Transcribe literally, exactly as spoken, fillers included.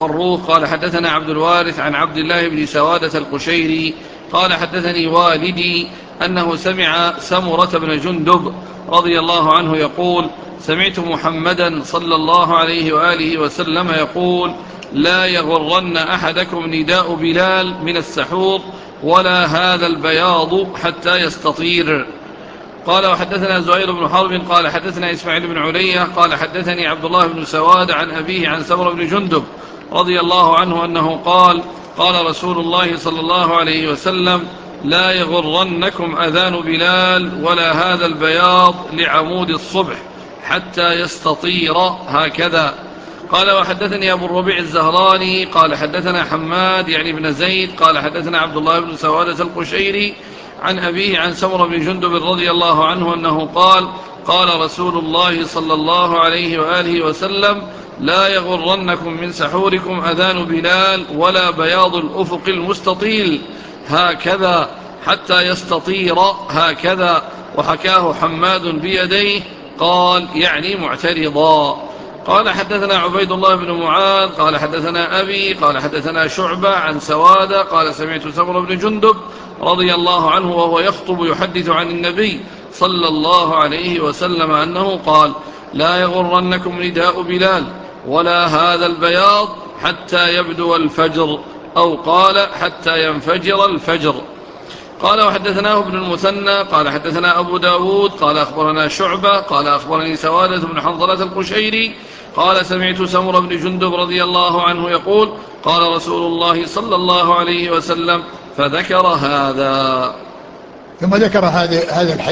الروح قال حدثنا عبد الوارث عن عبد الله بن سوادة القشيري قال حدثني والدي أنه سمع سمرة بن جندب رضي الله عنه يقول: سمعت محمدا صلى الله عليه وآله وسلم يقول: لا يغرن أحدكم نداء بلال من السحور ولا هذا البياض حتى يستطير. قال وحدثنا زهير بن حرب قال حدثنا إسماعيل بن علية قال حدثني عبد الله بن سواد عن أبيه عن سمرة بن جندب رضي الله عنه أنه قال: قال رسول الله صلى الله عليه وسلم: لا يغرنكم أذان بلال ولا هذا البياض لعمود الصبح حتى يستطير هكذا. قال وحدثني أبو الربيع الزهراني قال حدثنا حماد يعني بن زيد قال حدثنا عبد الله بن سوادة القشيري عن أبيه عن سمرة بن جندب رضي الله عنه أنه قال: قال رسول الله صلى الله عليه وآله وسلم: لا يغرنكم من سحوركم أذان بلال ولا بياض الأفق المستطيل هكذا حتى يستطير هكذا. وحكاه حماد بيديه قال يعني معترضا. قال حدثنا عبيد الله بن معاذ قال حدثنا أبي قال حدثنا شعبة عن سوادة قال سمعت سمرة بن جندب رضي الله عنه وهو يخطب يحدث عن النبي صلى الله عليه وسلم أنه قال: لا يغرنكم نداء بلال ولا هذا البياض حتى يبدو الفجر، أو قال حتى ينفجر الفجر. قال وحدثناه ابن المثنى قال حدثنا أبو داود قال أخبرنا شعبة قال أخبرني سوادة بن حنظلة القشيري قال سمعت سمرة بن جندب رضي الله عنه يقول: قال رسول الله صلى الله عليه وسلم، فذكر هذا. ثم ذكر هذا هذا الحديث